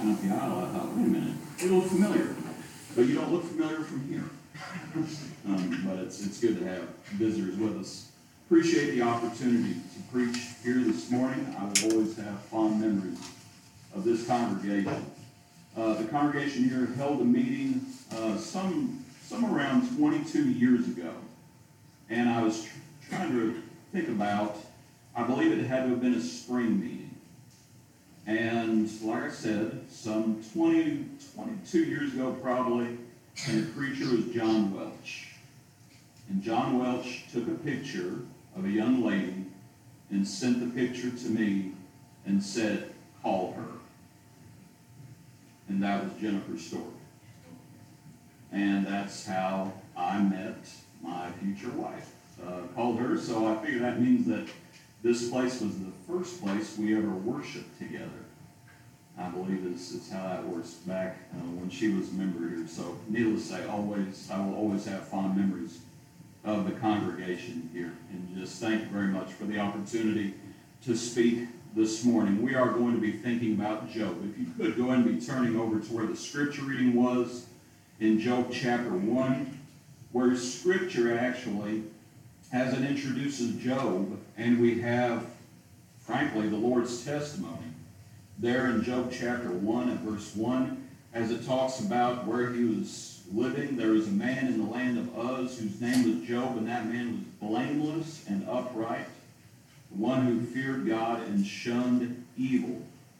walking up the aisle, I thought, wait a minute, they look familiar. But you don't look familiar from here. But it's good to have visitors with us. Appreciate the opportunity to preach here this morning. I will always have fond memories of this congregation. The congregation here held a meeting some around 22 years ago. And I was trying to think about, I believe it had to have been a spring meeting. And like I said, some 22 years ago probably, and the preacher was John Welch. And John Welch took a picture of a young lady and sent the picture to me and said, call her. And that was Jennifer Stork. And that's how I met my future wife. Called her, so I figure that means that this place was the first place we ever worshiped together. I believe it's how that works back when she was a member here. So needless to say, I will always have fond memories of the congregation here. And just thank you very much for the opportunity to speak this morning. We are going to be thinking about Job. If you could go ahead and be turning over to where the scripture reading was in Job chapter 1, where scripture actually, as it introduces Job, and we have, frankly, the Lord's testimony. There in Job chapter 1 and verse 1, as it talks about where he was living, there was a man in the land of Uz whose name was Job, and that man was blameless and upright, one who feared God and shunned evil.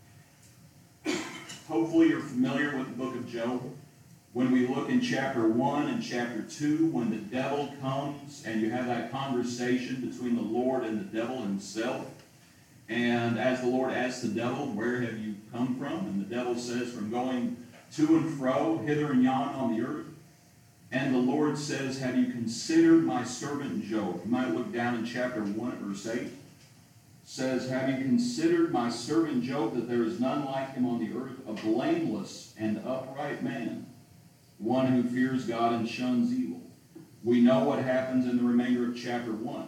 Hopefully you're familiar with the book of Job. When we look in chapter 1 and chapter 2, when the devil comes and you have that conversation between the Lord and the devil himself, and as the Lord asks the devil, where have you come from? And the devil says, from going to and fro, hither and yon on the earth. And the Lord says, have you considered my servant Job? You might look down in chapter 1 at verse 8. It says, have you considered my servant Job, that there is none like him on the earth, a blameless and upright man, one who fears God and shuns evil. We know what happens in the remainder of chapter 1.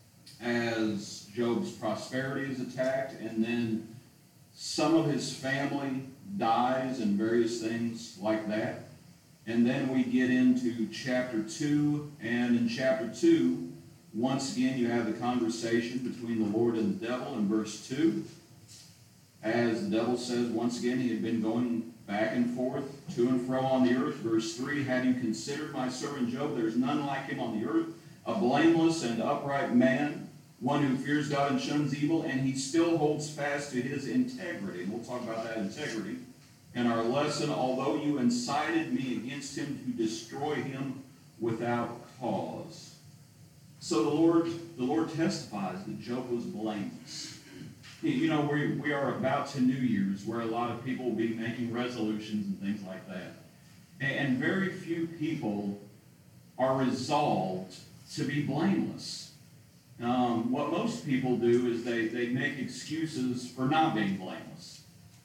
As Job's prosperity is attacked, and then some of his family dies and various things like that. And then we get into chapter 2, and in chapter 2, once again you have the conversation between the Lord and the devil in verse 2. As the devil says, once again, he had been going back and forth, to and fro on the earth. Verse 3, have you considered my servant Job? There is none like him on the earth, a blameless and upright man, one who fears God and shuns evil, and he still holds fast to his integrity. And we'll talk about that integrity in our lesson. Although you incited me against him to destroy him without cause. So the Lord testifies that Job was blameless. You know, we are about to New Year's, where a lot of people will be making resolutions and things like that. And very few people are resolved to be blameless. What most people do is they make excuses for not being blameless.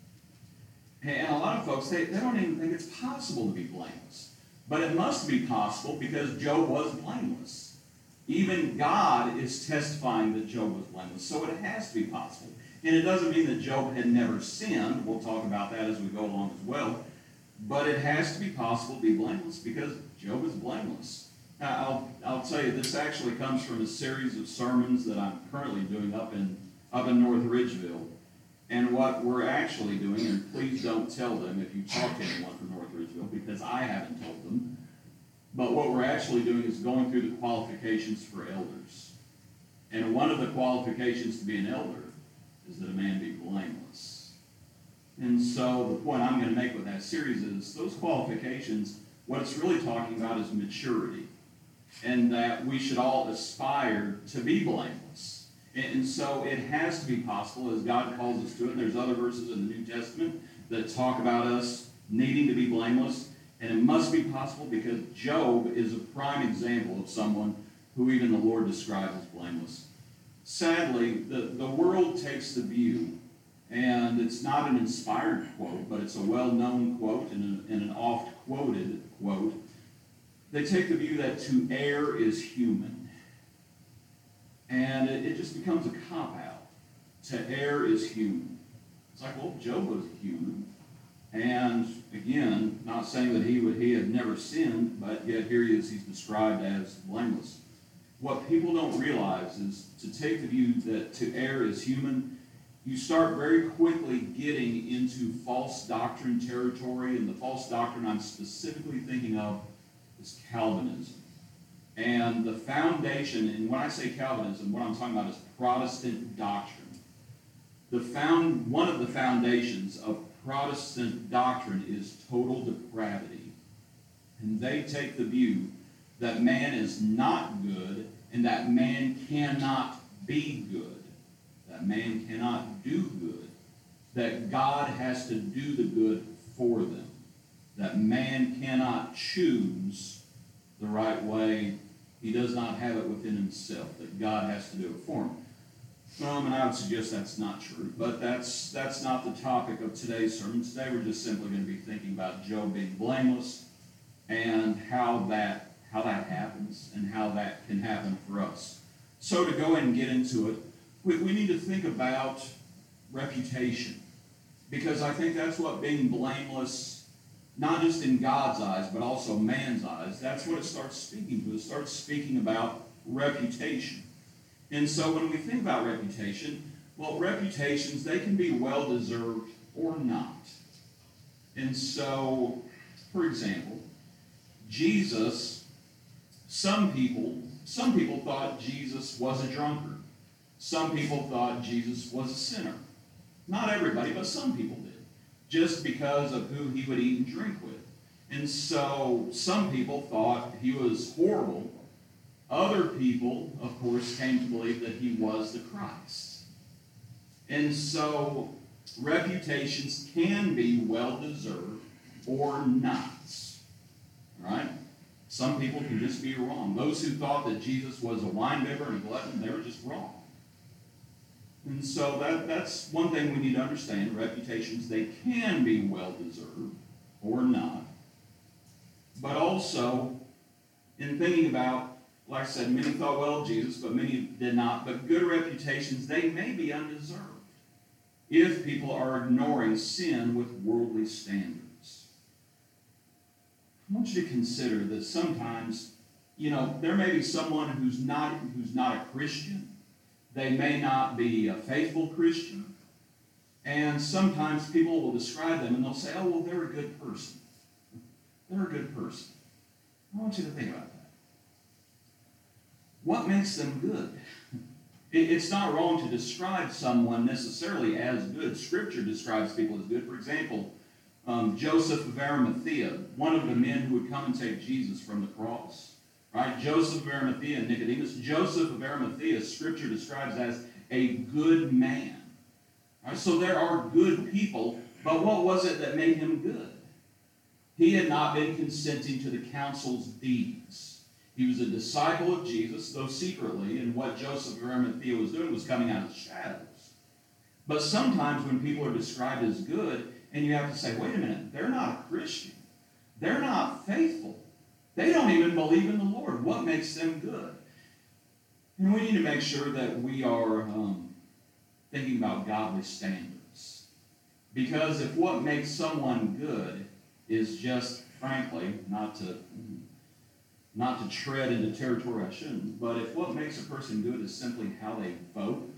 And a lot of folks, they don't even think it's possible to be blameless. But it must be possible because Job was blameless. Even God is testifying that Job was blameless. So it has to be possible. And it doesn't mean that Job had never sinned. We'll talk about that as we go along as well. But it has to be possible to be blameless because Job is blameless. Now, I'll tell you, this actually comes from a series of sermons that I'm currently doing up in North Ridgeville. And what we're actually doing, and please don't tell them if you talk to anyone from North Ridgeville, because I haven't told them, but what we're actually doing is going through the qualifications for elders. And one of the qualifications to be an elder is that a man be blameless. And so the point I'm going to make with that series is those qualifications, what it's really talking about is maturity. And that we should all aspire to be blameless. And so it has to be possible as God calls us to it. And there's other verses in the New Testament that talk about us needing to be blameless. And it must be possible because Job is a prime example of someone who even the Lord describes as blameless. Sadly, the world takes the view, and it's not an inspired quote, but it's a well-known quote and an oft-quoted quote. They take the view that to err is human. And it just becomes a cop-out. To err is human. It's like, well, Job was human. And saying that he had never sinned, but yet here he is, he's described as blameless. What people don't realize is to take the view that to err is human, you start very quickly getting into false doctrine territory, and the false doctrine I'm specifically thinking of is Calvinism. And the foundation, and when I say Calvinism, what I'm talking about is Protestant doctrine. One of the foundations of Protestant doctrine is total depravity. And they take the view that man is not good and that man cannot be good, that man cannot do good, that God has to do the good for them, that man cannot choose the right way. He does not have it within himself, that God has to do it for him. And I would suggest that's not true, but that's not the topic of today's sermon. Today we're just simply going to be thinking about Job being blameless and how that happens and how that can happen for us. So to go ahead and get into it, we need to think about reputation, because I think that's what being blameless, not just in God's eyes, but also man's eyes, that's what it starts speaking to. It starts speaking about reputation. And so when we think about reputation, well, reputations, they can be well-deserved or not. And so, for example, Jesus, some people thought Jesus was a drunkard. Some people thought Jesus was a sinner. Not everybody, but some people did, just because of who he would eat and drink with. And so some people thought he was horrible. Other people, of course, came to believe that he was the Christ. And so reputations can be well-deserved or not. All right? Some people can just be wrong. Those who thought that Jesus was a winebibber and a glutton, they were just wrong. And so that's one thing we need to understand. Reputations, they can be well-deserved or not. But also, in thinking about, like I said, many thought well of Jesus, but many did not. But good reputations, they may be undeserved if people are ignoring sin with worldly standards. I want you to consider that sometimes, there may be someone who's not a Christian. They may not be a faithful Christian. And sometimes people will describe them and they'll say, oh, well, they're a good person. They're a good person. I want you to think about that. What makes them good? It's not wrong to describe someone necessarily as good. Scripture describes people as good. For example, Joseph of Arimathea, one of the men who would come and take Jesus from the cross. Right? Joseph of Arimathea and Nicodemus. Joseph of Arimathea, Scripture describes as a good man. Right? So there are good people, but what was it that made him good? He had not been consenting to the council's deeds. He was a disciple of Jesus, though secretly, and what Joseph of Arimathea was doing was coming out of the shadows. But sometimes when people are described as good, and you have to say, wait a minute, they're not a Christian. They're not faithful. They don't even believe in the Lord. What makes them good? And we need to make sure that we are thinking about godly standards. Because if what makes someone good is just, frankly, not to tread into territory I shouldn't, but if what makes a person good is simply how they vote,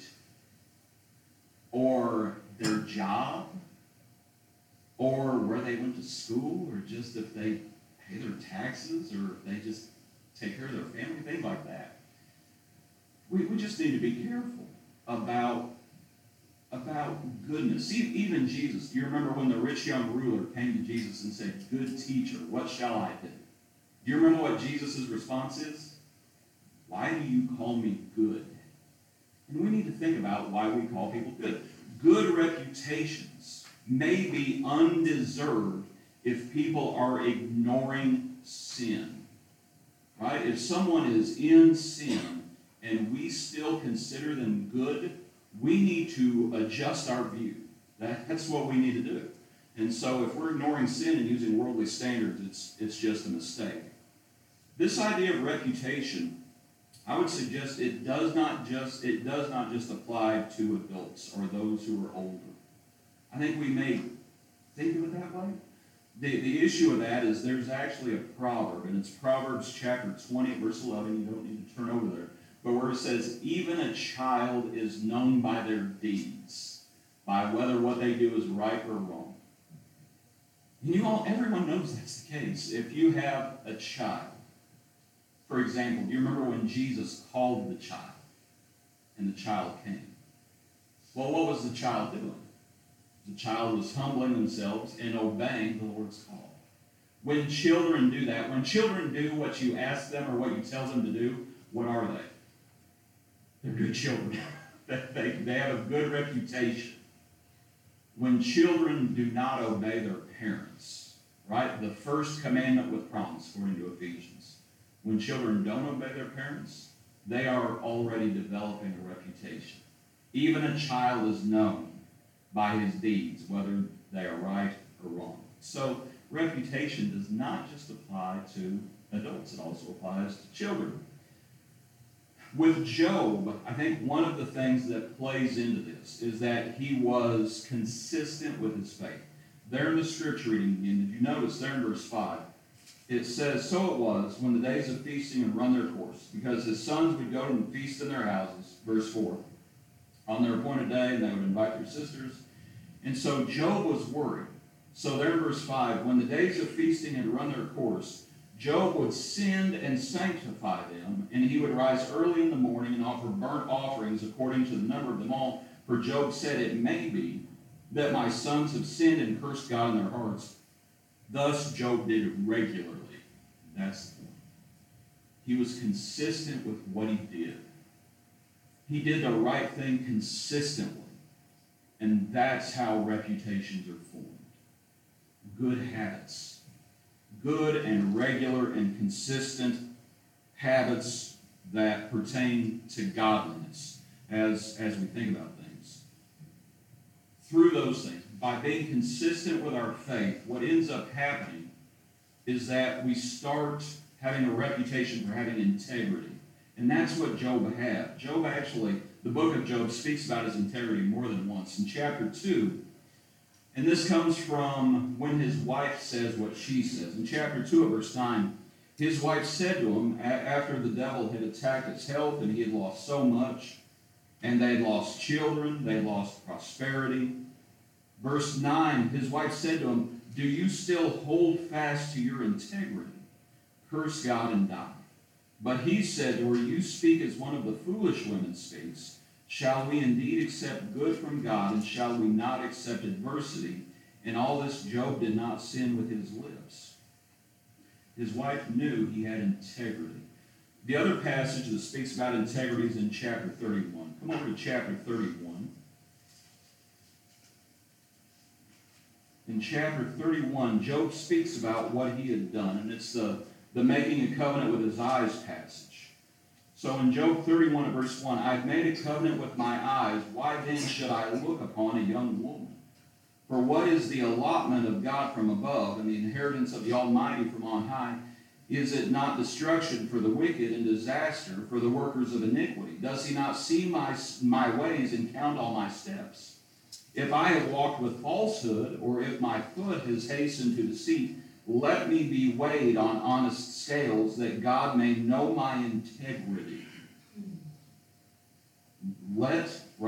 or their job, or where they went to school, or just if they pay their taxes, or if they just take care of their family, things like that. We just need to be careful about goodness. Even Jesus, do you remember when the rich young ruler came to Jesus and said, "Good teacher, what shall I do?" Do you remember what Jesus' response is? "Why do you call me good?" And we need to think about why we call people good. Good reputations may be undeserved if people are ignoring sin. Right? If someone is in sin and we still consider them good, we need to adjust our view. That's what we need to do. And so if we're ignoring sin and using worldly standards, it's just a mistake. This idea of reputation, I would suggest it does not just apply to adults or those who are older. I think we may think of it that way. The issue with that is there's actually a proverb, and it's Proverbs chapter 20, verse 11. You don't need to turn over there. But where it says, even a child is known by their deeds, by whether what they do is right or wrong. And everyone knows that's the case. If you have a child, for example, do you remember when Jesus called the child and the child came? Well, what was the child doing? The child was humbling themselves and obeying the Lord's call. When children do that, when children do what you ask them or what you tell them to do, what are they? They're good children. They have a good reputation. When children do not obey their parents, right? The first commandment with promise, according to Ephesians. When children don't obey their parents, they are already developing a reputation. Even a child is known by his deeds, whether they are right or wrong. So reputation does not just apply to adults, it also applies to children. With Job, I think one of the things that plays into this is that he was consistent with his faith. There in the scripture reading again, did you notice there in verse 5, it says, so it was when the days of feasting had run their course, because his sons would go and feast in their houses, verse 4, on their appointed day, and they would invite their sisters. And so Job was worried. So there in verse 5, when the days of feasting had run their course, Job would send and sanctify them, and he would rise early in the morning and offer burnt offerings according to the number of them all. For Job said, it may be that my sons have sinned and cursed God in their hearts. Thus Job did regularly. That's the point. He was consistent with what he did. He did the right thing consistently. And that's how reputations are formed. Good habits. Good and regular and consistent habits that pertain to godliness as we think about things. Through those things, by being consistent with our faith, what ends up happening is that we start having a reputation for having integrity. And that's what Job had. Job actually, the book of Job speaks about his integrity more than once. In chapter 2, and this comes from when his wife says what she says. In chapter 2 of verse 9, his wife said to him, after the devil had attacked his health and he had lost so much, and they had lost children, they had lost prosperity. Verse 9, his wife said to him, do you still hold fast to your integrity? Curse God and die. But he said to her, you speak as one of the foolish women speaks. Shall we indeed accept good from God, and shall we not accept adversity? In all this, Job did not sin with his lips. His wife knew he had integrity. The other passage that speaks about integrity is in chapter 31. Come over to chapter 31. In chapter 31, Job speaks about what he had done, and it's the making a covenant with his eyes passage. So in Job 31 and verse 1, I've made a covenant with my eyes. Why then should I look upon a young woman? For what is the allotment of God from above, and the inheritance of the Almighty from on high? Is it not destruction for the wicked and disaster for the workers of iniquity? Does he not see my ways and count all my steps? If I have walked with falsehood, or if my foot has hastened to deceit, let me be weighed on honest scales, that God may know my integrity. Let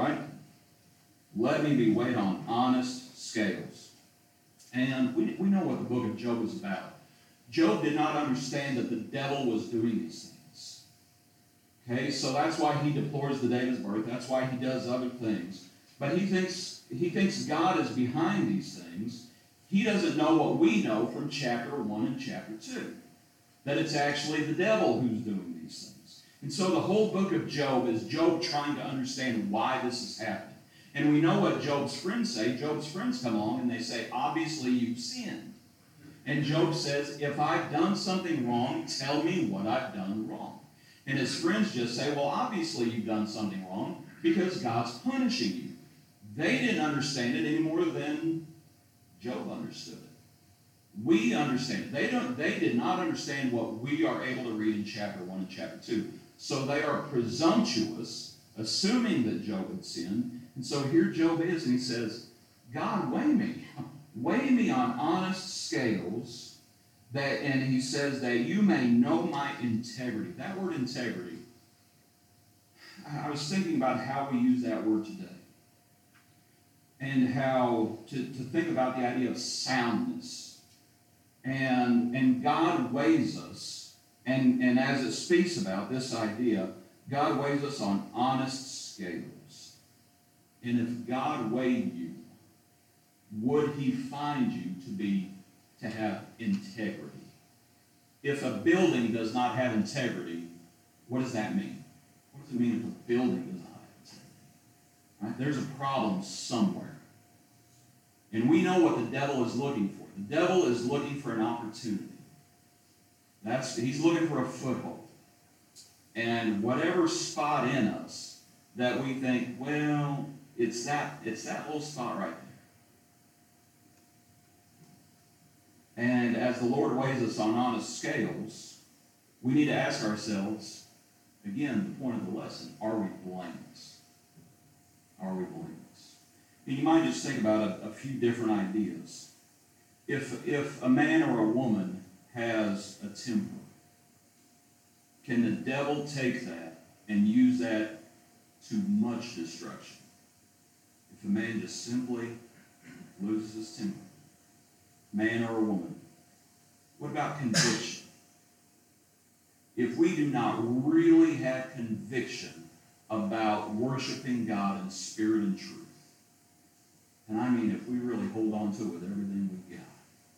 me be weighed on honest scales. And we know what the book of Job is about. Job did not understand that the devil was doing these things. Okay, so that's why he deplores the day of his birth. That's why he does other things. But he thinks God is behind these things. He doesn't know what we know from chapter 1 and chapter 2, that it's actually the devil who's doing these things. And so the whole book of Job is Job trying to understand why this is happening. And we know what Job's friends say. Job's friends come along and they say, obviously you've sinned. And Job says, if I've done something wrong, tell me what I've done wrong. And his friends just say, well, obviously you've done something wrong because God's punishing you. They didn't understand it any more than Job understood it. We understand it. They did not understand what we are able to read in chapter 1 and chapter 2. So they are presumptuous, assuming that Job had sinned. And so here Job is, and he says, God, weigh me. weigh me on honest scales, and he says that you may know my integrity. That word integrity, I was thinking about how we use that word today. And how to think about the idea of soundness. And God weighs us, and as it speaks about this idea, God weighs us on honest scales. And if God weighed you, would he find you to have integrity? If a building does not have integrity, what does that mean? What does it mean if a building does not have integrity? Right? There's a problem somewhere. And we know what the devil is looking for. The devil is looking for an opportunity. He's looking for a foothold. And whatever spot in us that we think, well, it's that little spot right there. And as the Lord weighs us on honest scales, we need to ask ourselves, again, the point of the lesson, are we blameless? Are we blameless? And you might just think about a few different ideas. If a man or a woman has a temper, can the devil take that and use that to much destruction? If a man just simply loses his temper, man or a woman. What about conviction? If we do not really have conviction about worshiping God in spirit and truth, and I mean if we really hold on to it with everything we've got,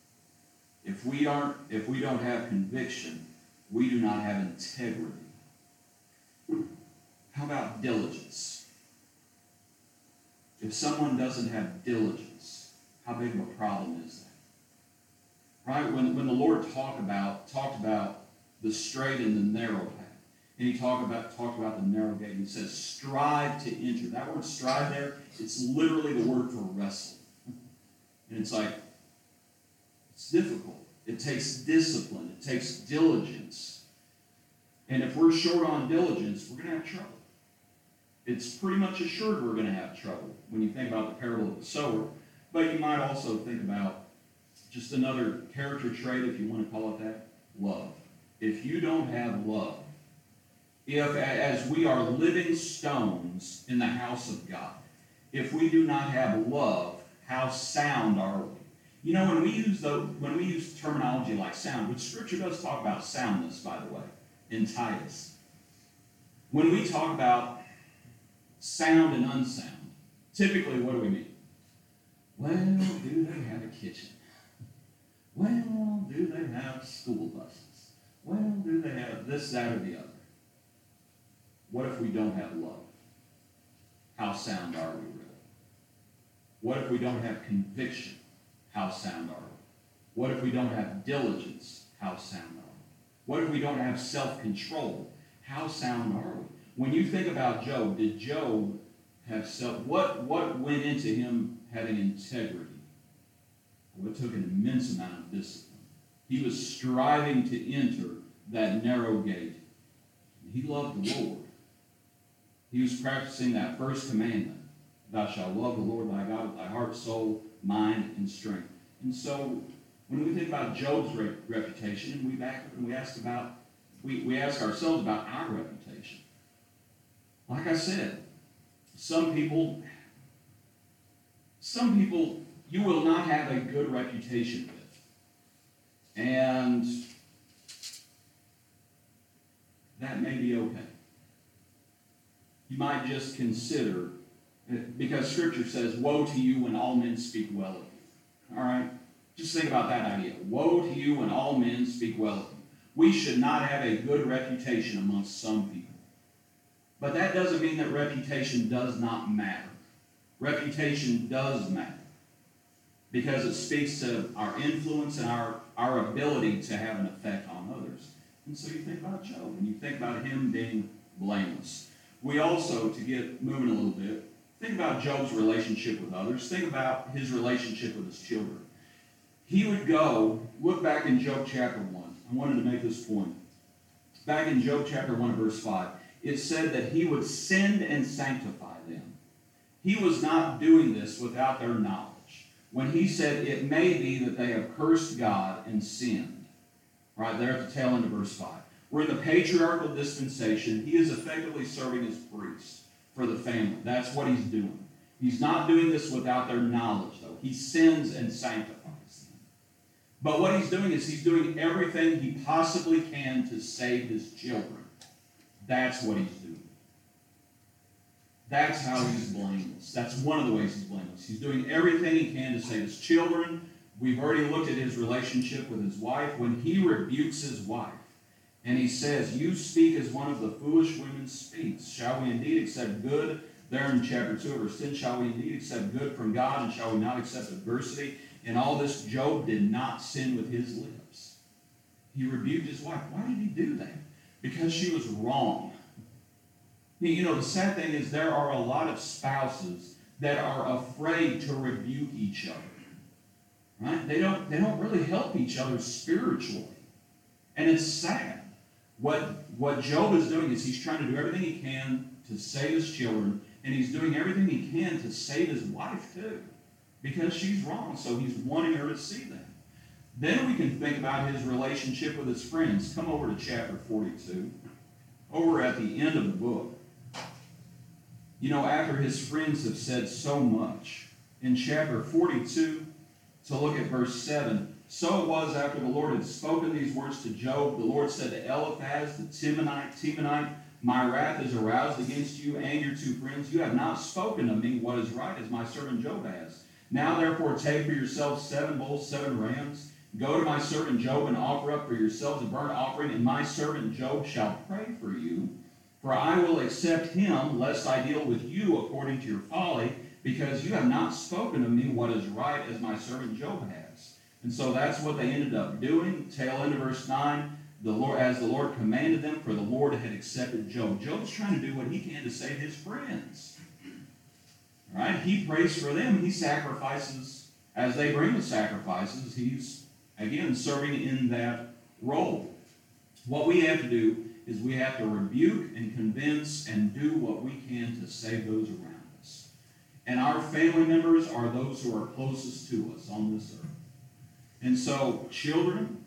if we don't have conviction, we do not have integrity. How about diligence? If someone doesn't have diligence, how big of a problem is that? Right? When the Lord talked about the straight and the narrow path, and he talked about the narrow gate, and he says, strive to enter. That word strive there, it's literally the word for wrestle. And it's like, it's difficult. It takes discipline. It takes diligence. And if we're short on diligence, we're going to have trouble. It's pretty much assured we're going to have trouble when you think about the parable of the sower. But you might also think about just another character trait, if you want to call it that, love. If you don't have love, as we are living stones in the house of God, if we do not have love, how sound are we? You know, when we use terminology like sound, which Scripture does talk about soundness, by the way, in Titus. When we talk about sound and unsound, typically what do we mean? Well, do they have a kitchen? Well, do they have school buses? Well, do they have this, that, or the other? What if we don't have love? How sound are we really? What if we don't have conviction? How sound are we? What if we don't have diligence? How sound are we? What if we don't have self-control? How sound are we? When you think about Job, did Job have what went into him having integrity? Well, it took an immense amount of discipline. He was striving to enter that narrow gate. He loved the Lord. He was practicing that first commandment. Thou shalt love the Lord thy God with thy heart, soul, mind, and strength. And so, when we think about Job's reputation, and we back up and we ask ourselves about our reputation. Like I said, some people you will not have a good reputation with. And that may be okay. You might just consider, because Scripture says, woe to you when all men speak well of you. All right? Just think about that idea. Woe to you when all men speak well of you. We should not have a good reputation amongst some people. But that doesn't mean that reputation does not matter. Reputation does matter. Because it speaks to our influence and our ability to have an effect on others. And so you think about Job, and you think about him being blameless. We also, to get moving a little bit, think about Job's relationship with others. Think about his relationship with his children. He would go, look back in Job chapter 1. I wanted to make this point. Back in Job chapter 1 verse 5, it said that he would send and sanctify them. He was not doing this without their knowledge. when he said, it may be that they have cursed God and sinned. Right there at the tail end of verse 5. We're in the patriarchal dispensation. He is effectively serving as priest for the family. That's what he's doing. He's not doing this without their knowledge, though. He sins and sanctifies them. But what he's doing is he's doing everything he possibly can to save his children. That's what he's doing. That's how he's blameless. That's one of the ways he's blameless. He's doing everything he can to save his children. We've already looked at his relationship with his wife. When he rebukes his wife, and he says, you speak as one of the foolish women speaks. Shall we indeed accept good? There in chapter 2, verse 10, shall we indeed accept good from God, and shall we not accept adversity? In all this, Job did not sin with his lips. He rebuked his wife. Why did he do that? Because she was wrong. You know, the sad thing is there are a lot of spouses that are afraid to rebuke each other. Right? They don't really help each other spiritually. And it's sad. What Job is doing is he's trying to do everything he can to save his children, and he's doing everything he can to save his wife too, because she's wrong, so he's wanting her to see that. Then we can think about his relationship with his friends. Come over to chapter 42, over at the end of the book. You know, after his friends have said so much, in chapter 42, to look at verse 7, so it was after the Lord had spoken these words to Job, the Lord said to Eliphaz the Temanite, my wrath is aroused against you and your two friends. You have not spoken to me what is right, as my servant Job has. Now therefore take for yourselves 7 bulls, 7 rams. Go to my servant Job and offer up for yourselves a burnt offering, and my servant Job shall pray for you. For I will accept him, lest I deal with you according to your folly, because you have not spoken to me what is right, as my servant Job has. And so that's what they ended up doing. Tail end of verse 9, as the Lord commanded them, for the Lord had accepted Job. Job's trying to do what he can to save his friends. All right? He prays for them. He sacrifices. As they bring the sacrifices, he's, again, serving in that role. What we have to do is we have to rebuke and convince and do what we can to save those around us. And our family members are those who are closest to us on this earth. And so, children,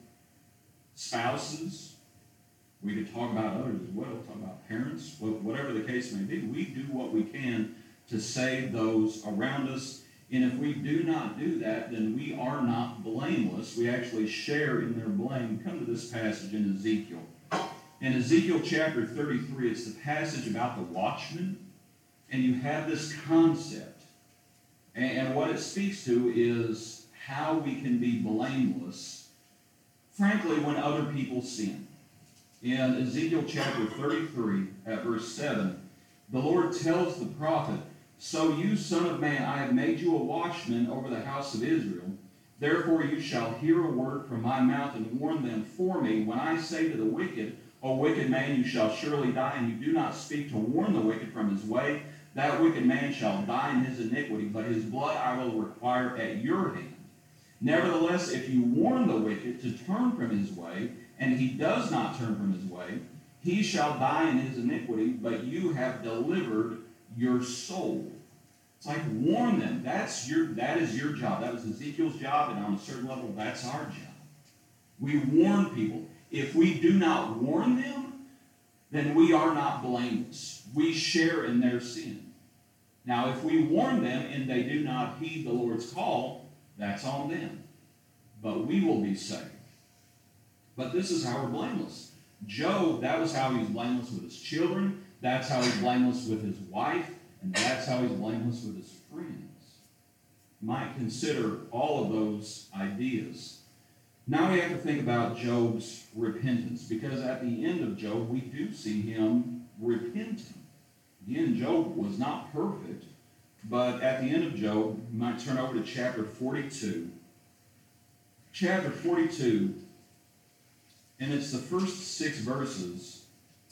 spouses, we could talk about others as well, talk about parents, whatever the case may be, we do what we can to save those around us. And if we do not do that, then we are not blameless. We actually share in their blame. Come to this passage in Ezekiel. In Ezekiel chapter 33, it's the passage about the watchman. And you have this concept. And what it speaks to is how we can be blameless, frankly, when other people sin. In Ezekiel chapter 33, at verse 7, the Lord tells the prophet, so you, son of man, I have made you a watchman over the house of Israel. Therefore you shall hear a word from my mouth and warn them for me. When I say to the wicked, O wicked man, you shall surely die, and you do not speak to warn the wicked from his way, that wicked man shall die in his iniquity, but his blood I will require at your hand. Nevertheless, if you warn the wicked to turn from his way, and he does not turn from his way, he shall die in his iniquity, but you have delivered your soul. It's like, warn them. That is your job. That was Ezekiel's job, and on a certain level, that's our job. We warn people. If we do not warn them, then we are not blameless. We share in their sin. Now, if we warn them and they do not heed the Lord's call, that's on them. But we will be saved. But this is how we're blameless. Job, that was how he was blameless with his children. That's how he's blameless with his wife. And that's how he's blameless with his friends. You might consider all of those ideas. Now we have to think about Job's repentance, because at the end of Job, we do see him repenting. Again, Job was not perfect, but at the end of Job, you might turn over to chapter 42. Chapter 42, and it's the first 6 verses.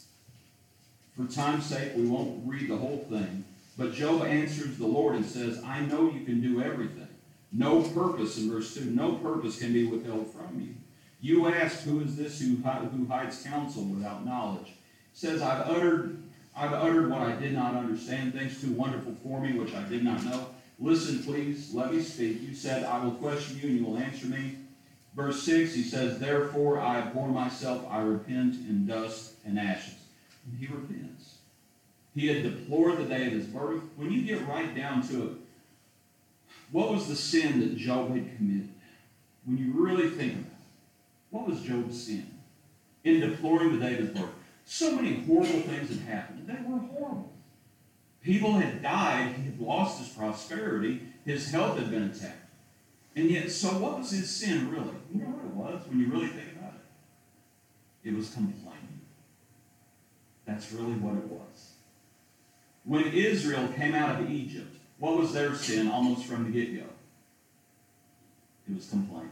For time's sake, we won't read the whole thing. But Job answers the Lord and says, I know you can do everything. No purpose, in verse 2, no purpose can be withheld from you. You ask, who is this who hides counsel without knowledge? It says, I've uttered what I did not understand, things too wonderful for me, which I did not know. Listen, please, let me speak. You said, I will question you and you will answer me. Verse 6, he says, therefore I abhor myself, I repent in dust and ashes. And he repents. He had deplored the day of his birth. When you get right down to it, what was the sin that Job had committed? When you really think about it, what was Job's sin? In deploring the day of his birth. So many horrible things had happened. They were horrible. People had died. He had lost his prosperity. His health had been attacked. And yet, so what was his sin really? You know what it was when you really think about it? It was complaining. That's really what it was. When Israel came out of Egypt, what was their sin almost from the get-go? It was complaining.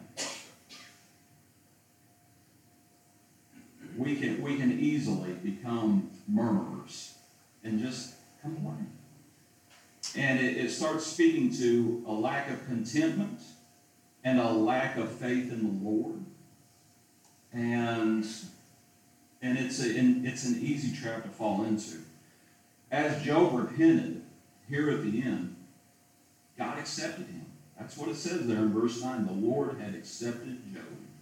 We can easily become murmurers and just complain. And it starts speaking to a lack of contentment and a lack of faith in the Lord. And it's an easy trap to fall into. As Job repented, here at the end, God accepted him. That's what it says there in verse 9. The Lord had accepted Job.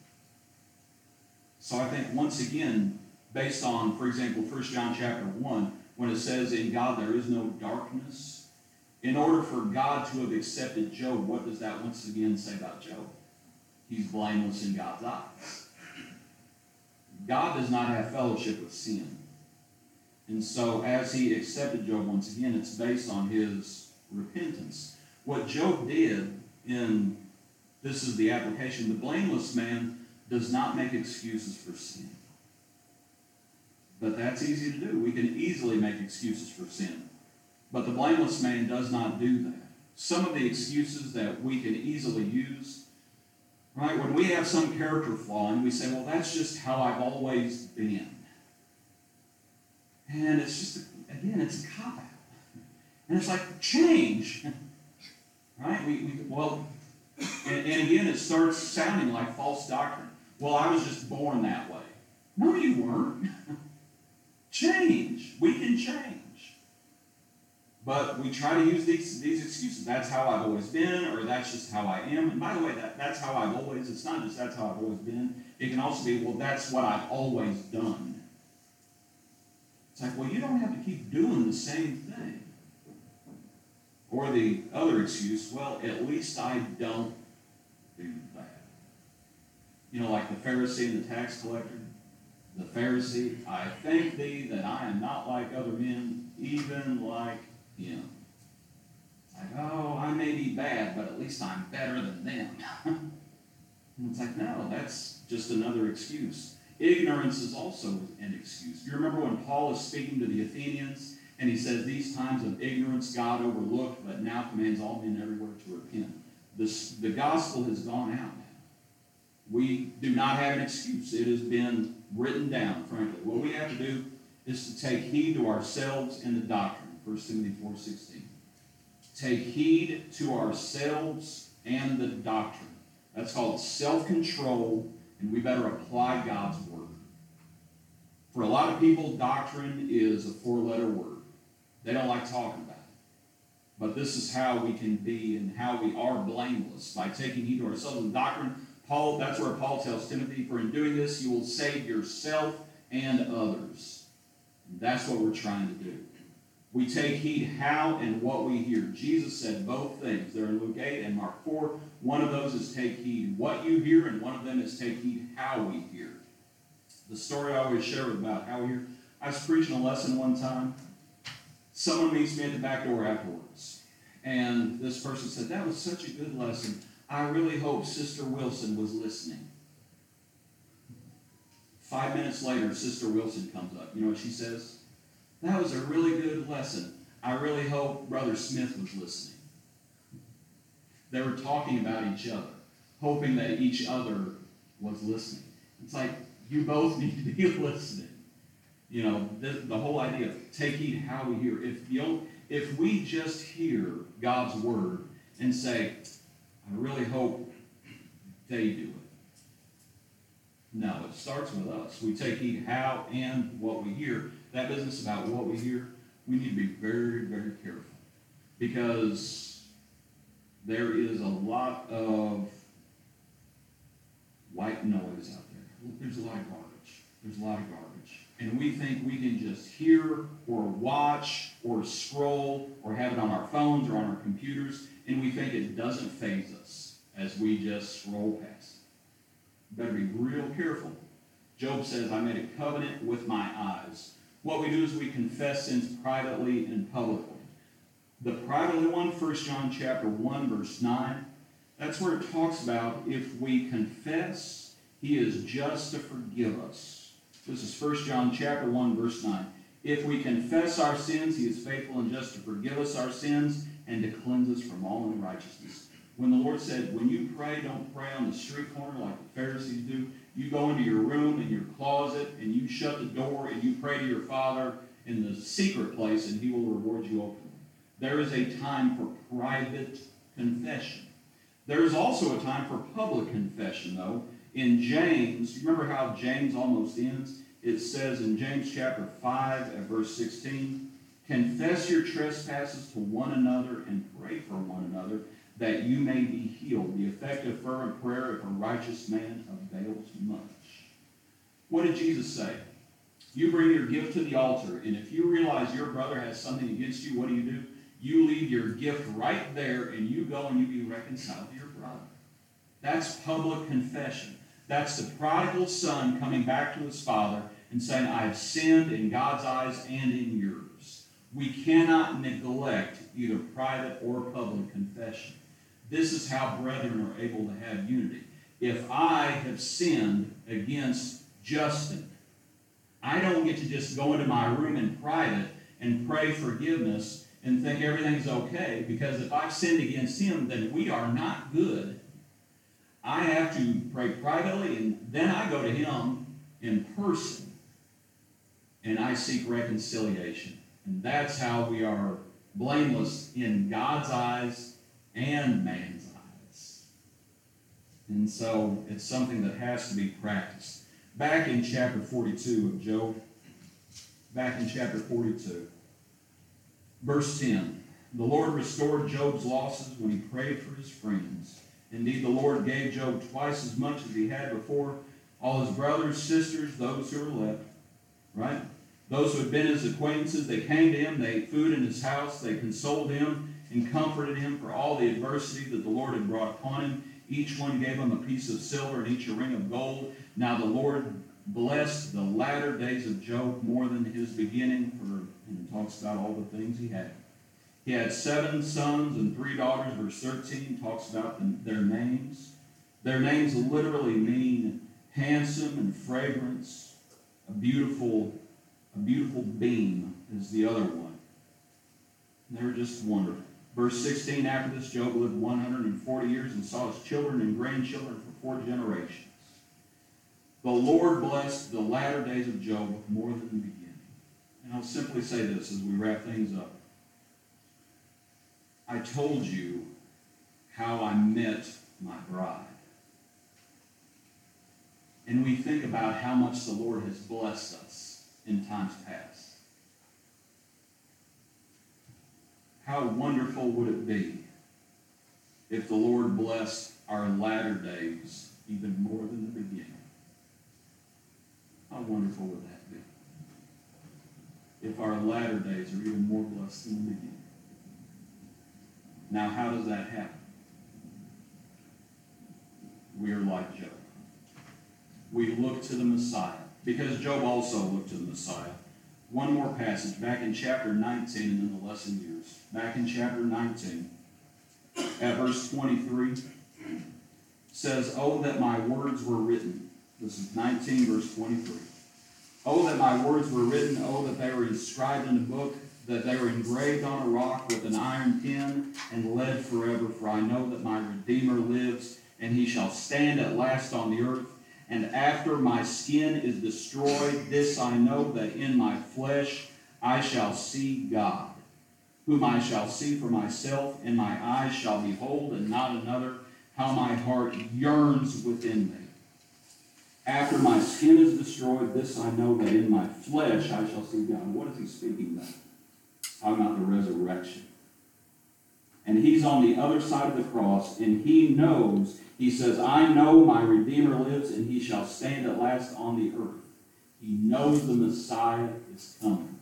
So I think once again, based on, for example, 1 John chapter 1, when it says, in God there is no darkness, in order for God to have accepted Job, what does that once again say about Job? He's blameless in God's eyes. God does not have fellowship with sin. And so as he accepted Job once again, it's based on his repentance. What Job did this is the application, the blameless man does not make excuses for sin. But that's easy to do. We can easily make excuses for sin. But the blameless man does not do that. Some of the excuses that we can easily use, right, when we have some character flaw and we say, well, that's just how I've always been. And it's just, again, it's a cop-out. And it's like, change. Right? And again, it starts sounding like false doctrine. Well, I was just born that way. No, you weren't. Change. We can change. But we try to use these excuses. That's how I've always been, or that's just how I am. And by the way, that's how I've always, it's not just that's how I've always been. It can also be, well, that's what I've always done. It's like, well, you don't have to keep doing the same thing. Or the other excuse, well, at least I don't do that. You know, like the Pharisee and the tax collector. The Pharisee, I thank thee that I am not like other men, even like him. Like, oh, I may be bad, but at least I'm better than them. And it's like, no, that's just another excuse. Ignorance is also an excuse. You remember when Paul is speaking to the Athenians, and he says, these times of ignorance God overlooked, but now commands all men everywhere to repent. The gospel has gone out now. We do not have an excuse. It has been written down, frankly. What we have to do is to take heed to ourselves in the doctrine. 1 Timothy 4:16. Take heed to ourselves and the doctrine. That's called self-control, and we better apply God's word. For a lot of people, doctrine is a four-letter word. They don't like talking about it. But this is how we can be and how we are blameless, by taking heed to ourselves in doctrine. That's where Paul tells Timothy, for in doing this, you will save yourself and others. And that's what we're trying to do. We take heed how and what we hear. Jesus said both things. They're in Luke 8 and Mark 4. One of those is take heed what you hear, and one of them is take heed how we hear. The story I always share about how we hear. I was preaching a lesson one time. Someone meets me at the back door afterwards. And this person said, that was such a good lesson. I really hope Sister Wilson was listening. 5 minutes later, Sister Wilson comes up. You know what she says? That was a really good lesson. I really hope Brother Smith was listening. They were talking about each other, hoping that each other was listening. It's like, you both need to be listening. You know, the whole idea of take heed how we hear. If we just hear God's word and say, I really hope they do it. No, it starts with us. We take heed how and what we hear. That business about what we hear, we need to be very, very careful. Because there is a lot of white noise out there. There's a lot of garbage. There's a lot of garbage. And we think we can just hear or watch or scroll or have it on our phones or on our computers, and we think it doesn't faze us as we just scroll past it. Better be real careful. Job says, I made a covenant with my eyes. What we do is we confess sins privately and publicly. The privately one, 1 John chapter 1, verse 9, that's where it talks about if we confess, he is just to forgive us. This is 1 John chapter 1, verse 9. If we confess our sins, he is faithful and just to forgive us our sins and to cleanse us from all unrighteousness. When the Lord said, when you pray, don't pray on the street corner like the Pharisees do. You go into your room, in your closet, and you shut the door, and you pray to your Father in the secret place, and he will reward you openly. There is a time for private confession. There is also a time for public confession, though. In James, you remember how James almost ends? It says in James chapter 5 at verse 16, confess your trespasses to one another and pray for one another, that you may be healed. The effective fervent prayer of a righteous man avails much. What did Jesus say? You bring your gift to the altar, and if you realize your brother has something against you, what do? You leave your gift right there, and you go and you be reconciled to your brother. That's public confession. That's the prodigal son coming back to his father and saying, I have sinned in God's eyes and in yours. We cannot neglect either private or public confession. This is how brethren are able to have unity. If I have sinned against Justin, I don't get to just go into my room in private and pray forgiveness and think everything's okay, because if I've sinned against him, then we are not good. I have to pray privately, and then I go to him in person, and I seek reconciliation. And that's how we are blameless in God's eyes and man's eyes. And so it's something that has to be practiced. Back in chapter 42 of Job, back in chapter 42, verse 10, the Lord restored Job's losses when he prayed for his friends. Indeed, the Lord gave Job twice as much as he had before. All his brothers, sisters, those who were left, right? Those who had been his acquaintances, they came to him, they ate food in his house, they consoled him and comforted him for all the adversity that the Lord had brought upon him. Each one gave him a piece of silver and each a ring of gold. Now the Lord blessed the latter days of Job more than his beginning, and it talks about all the things he had. He had 7 sons and 3 daughters. Verse 13 talks about their names. Their names literally mean handsome and fragrance. A beautiful beam is the other one. They were just wonderful. Verse 16, after this, Job lived 140 years and saw his children and grandchildren for 4 generations. The Lord blessed the latter days of Job more than the beginning. And I'll simply say this as we wrap things up. I told you how I met my bride. And we think about how much the Lord has blessed us in times past. How wonderful would it be if the Lord blessed our latter days even more than the beginning? How wonderful would that be? If our latter days are even more blessed than the beginning. Now, how does that happen? We are like Job. We look to the Messiah, because Job also looked to the Messiah. One more passage, back in chapter 19, and then the lesson years. Back in chapter 19, at verse 23, says, "Oh, that my words were written." This is 19, verse 23. "Oh, that my words were written. Oh, that they were inscribed in a book, that they were engraved on a rock with an iron pen and lead forever. For I know that my Redeemer lives, and he shall stand at last on the earth. And after my skin is destroyed, this I know, that in my flesh I shall see God, whom I shall see for myself, and my eyes shall behold, and not another. How my heart yearns within me. After my skin is destroyed, this I know, that in my flesh I shall see God." What is he speaking about? Talking about the resurrection. And he's on the other side of the cross, and he knows, he says, I know my Redeemer lives, and he shall stand at last on the earth. He knows the Messiah is coming.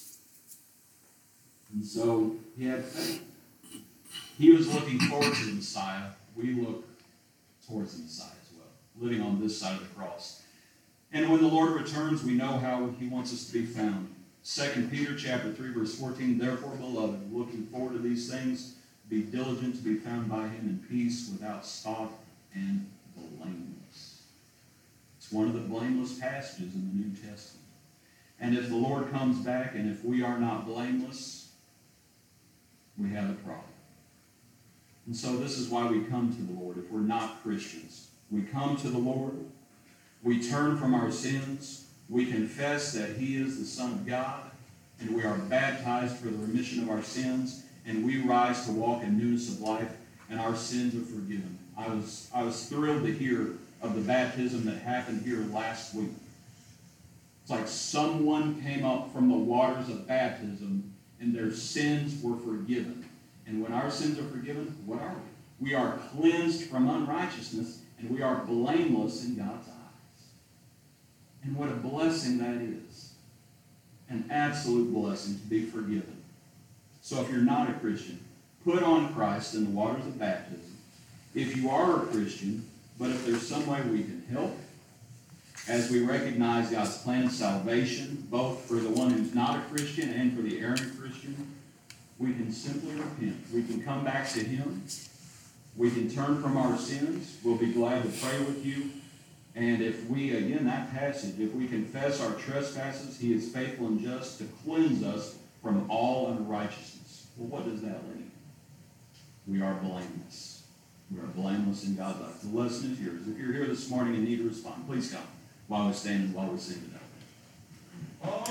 And so he had faith. He was looking forward to the Messiah. We look towards the Messiah as well, living on this side of the cross. And when the Lord returns, we know how he wants us to be found. 2 Peter chapter 3, verse 14, therefore, beloved, looking forward to these things, be diligent to be found by him in peace, without spot and blameless. It's one of the blameless passages in the New Testament. And if the Lord comes back, and if we are not blameless, we have a problem. And so this is why we come to the Lord if we're not Christians. We come to the Lord, we turn from our sins, we confess that he is the Son of God, and we are baptized for the remission of our sins, and we rise to walk in newness of life, and our sins are forgiven. I was thrilled to hear of the baptism that happened here last week. It's like someone came up from the waters of baptism, and their sins were forgiven. And when our sins are forgiven, what are we? We are cleansed from unrighteousness, and we are blameless in God's eyes. And what a blessing that is. An absolute blessing to be forgiven. So if you're not a Christian, put on Christ in the waters of baptism. If you are a Christian, but if there's some way we can help, as we recognize God's plan of salvation, both for the one who's not a Christian and for the errant Christian, we can simply repent. We can come back to him. We can turn from our sins. We'll be glad to pray with you. And if we, again, that passage, if we confess our trespasses, he is faithful and just to cleanse us from all unrighteousness. Well, what does that mean? We are blameless. We are blameless in God's eyes. The lesson is yours. If you're here this morning and need to respond, please come while we stand and while we sing today.